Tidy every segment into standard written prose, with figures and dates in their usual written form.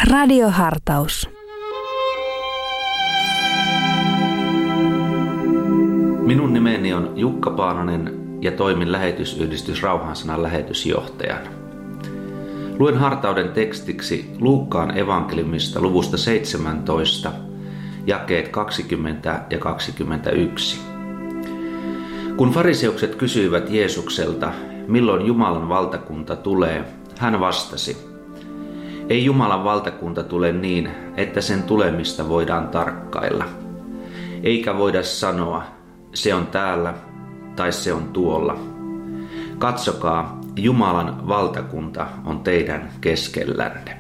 Radiohartaus. Minun nimeni on Jukka Paananen ja toimin lähetysyhdistys Rauhansanan lähetysjohtajana. Luen hartauden tekstiksi Luukkaan evankeliumista luvusta 17, jakeet 20 ja 21. Kun fariseukset kysyivät Jeesukselta, milloin Jumalan valtakunta tulee, hän vastasi: ei Jumalan valtakunta tule niin, että sen tulemista voidaan tarkkailla. Eikä voida sanoa, se on täällä tai se on tuolla. Katsokaa, Jumalan valtakunta on teidän keskellänne.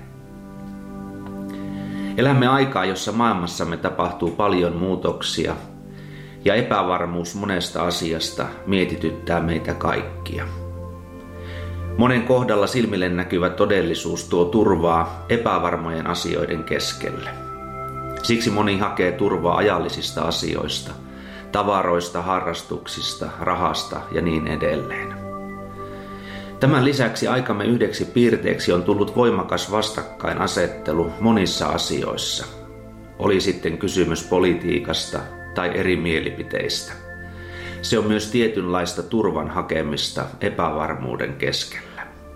Elämme aikaa, jossa maailmassamme tapahtuu paljon muutoksia ja epävarmuus monesta asiasta mietityttää meitä kaikkia. Monen kohdalla silmille näkyvä todellisuus tuo turvaa epävarmojen asioiden keskelle. Siksi moni hakee turvaa ajallisista asioista, tavaroista, harrastuksista, rahasta ja niin edelleen. Tämän lisäksi aikamme yhdeksi piirteeksi on tullut voimakas vastakkainasettelu monissa asioissa. Oli sitten kysymys politiikasta tai eri mielipiteistä. Se on myös tietynlaista turvan hakemista epävarmuuden keskellä.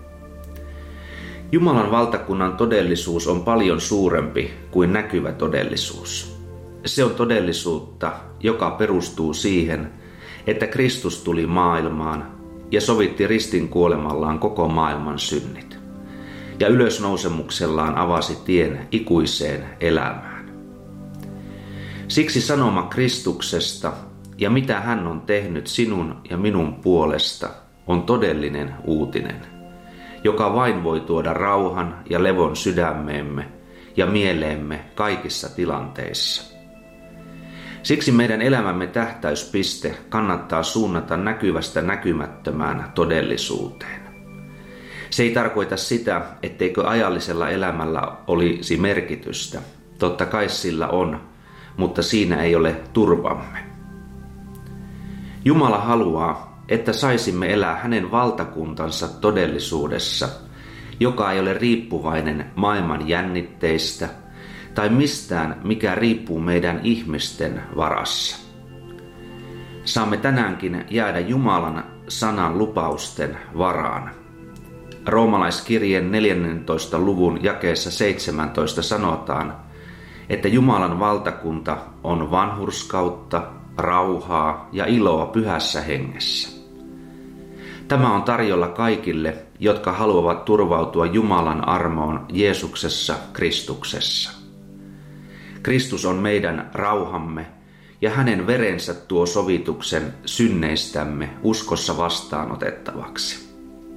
Jumalan valtakunnan todellisuus on paljon suurempi kuin näkyvä todellisuus. Se on todellisuutta, joka perustuu siihen, että Kristus tuli maailmaan ja sovitti ristin kuolemallaan koko maailman synnit. Ja ylösnousemuksellaan avasi tien ikuiseen elämään. Siksi sanoma Kristuksesta ja mitä hän on tehnyt sinun ja minun puolesta on todellinen uutinen, joka vain voi tuoda rauhan ja levon sydämeemme ja mieleemme kaikissa tilanteissa. Siksi meidän elämämme tähtäyspiste kannattaa suunnata näkyvästä näkymättömään todellisuuteen. Se ei tarkoita sitä, etteikö ajallisella elämällä olisi merkitystä. Totta kai sillä on, mutta siinä ei ole turvamme. Jumala haluaa, että saisimme elää hänen valtakuntansa todellisuudessa, joka ei ole riippuvainen maailman jännitteistä tai mistään, mikä riippuu meidän ihmisten varassa. Saamme tänäänkin jäädä Jumalan sanan lupausten varaan. Roomalaiskirjeen 14. luvun jakeessa 17 sanotaan, että Jumalan valtakunta on vanhurskautta, rauhaa ja iloa pyhässä hengessä. Tämä on tarjolla kaikille, jotka haluavat turvautua Jumalan armoon Jeesuksessa Kristuksessa. Kristus on meidän rauhamme ja hänen verensä tuo sovituksen synneistämme uskossa vastaanotettavaksi.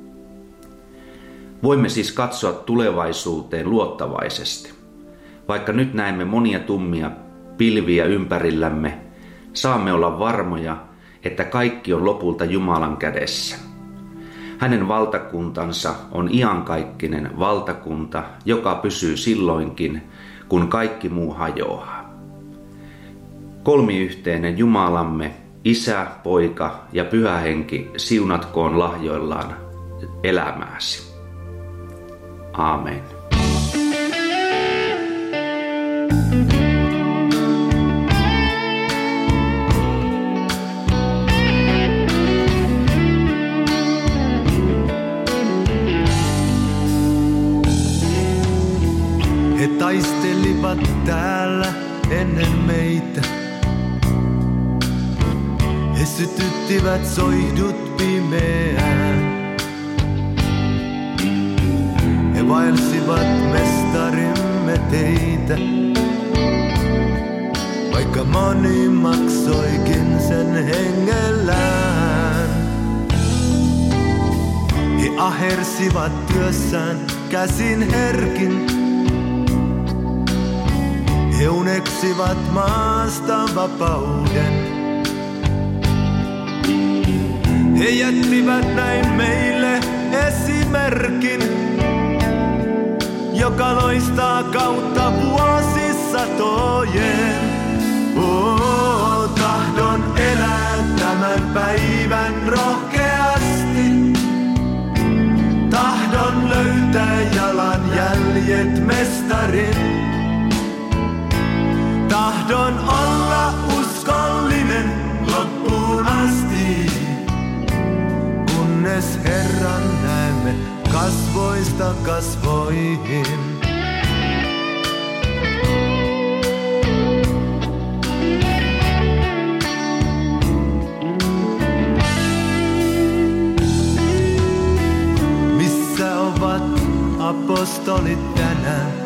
Voimme siis katsoa tulevaisuuteen luottavaisesti. Vaikka nyt näemme monia tummia pilviä ympärillämme, saamme olla varmoja, että kaikki on lopulta Jumalan kädessä. Hänen valtakuntansa on iankaikkinen valtakunta, joka pysyy silloinkin, kun kaikki muu hajoaa. Kolmiyhteinen Jumalamme, Isä, Poika ja Pyhä Henki siunatkoon lahjoillaan elämääsi. Aamen. He taistelivat täällä ennen meitä. He sytyttivät soihdut pimeään. He vaelsivat mestarimme teitä, vaikka moni maksoikin sen hengellään. He ahersivat työssään käsin herkin. He uneksivat maasta vapauden. He jättivät näin meille esimerkin, joka loistaa kautta vuosisatojen. Tahdon elää tämän päivän rohkeasti. Tahdon löytää jalanjäljet jäljet mestarin. Tahdon olla uskollinen loppuun asti, kunnes Herran näemme kasvoista kasvoihin. Missä ovat apostolit tänään?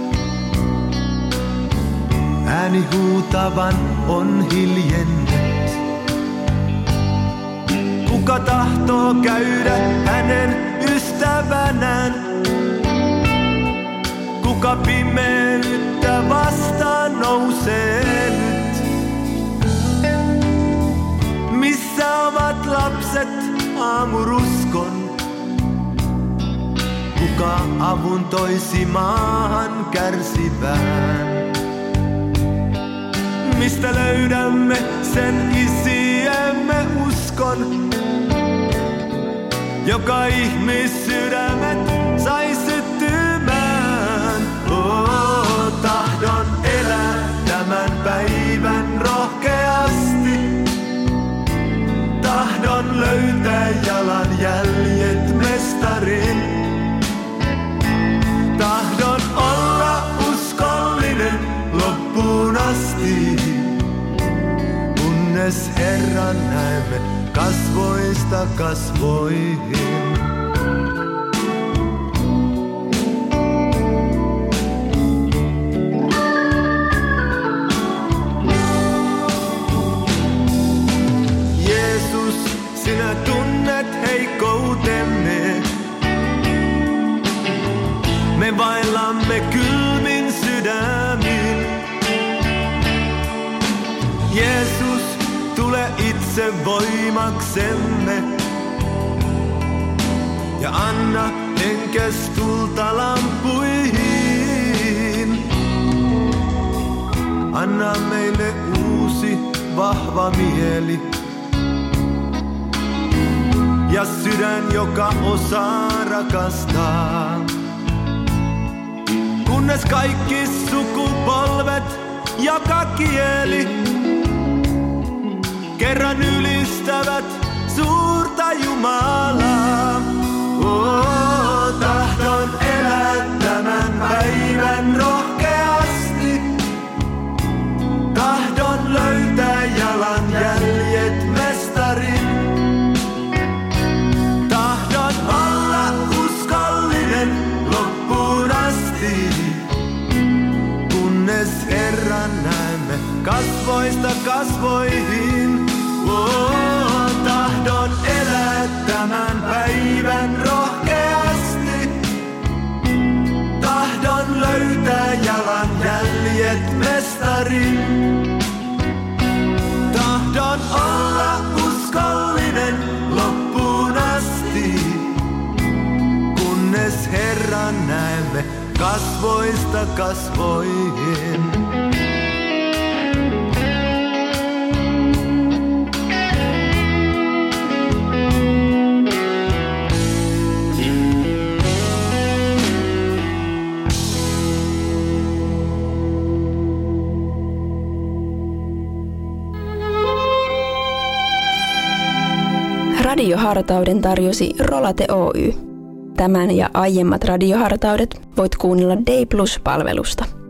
Ääni huutavan on hiljennyt. Kuka tahtoo käydä hänen ystävänään? Kuka pimeyttä vastaan nousee nyt? Missä ovat lapset aamuruskon? Kuka avun toisi maahan kärsivään? Mistä löydämme sen isiemme uskon, joka ihmissydämet sai syttymään? Tahdon elää tämän päivän rohkeasti. Tahdon löytää jalanjäljet mestarin. Tahdon olla uskollinen loppuun asti, kunnes Herran näemme kasvoista kasvoihin. Jeesus, sinä tunnet heikkoutemme. Me vaillamme kylmin sydämin. Jeesus, tule itse voimaksemme ja anna henkes tulta lampuihin. Anna meille uusi vahva mieli ja sydän, joka osaa rakastaa. Kunnes kaikki sukupolvet, joka kieli kerran ylistävät suurta Jumalaa. Tahdon elää tämän päivän rohkeasti. Tahdon löytää jalanjäljet mestarin. Tahdon olla uskollinen loppuun asti, kunnes Herran näemme kasvoista kasvoihin. Tahdon elää tämän päivän rohkeasti. Tahdon löytää jalanjäljet mestarin. Tahdon olla uskollinen loppuun asti, kunnes Herran näemme kasvoista kasvoihin. Radiohartauden tarjosi Rolate Oy. Tämän ja aiemmat radiohartaudet voit kuunnella Day Plus-palvelusta.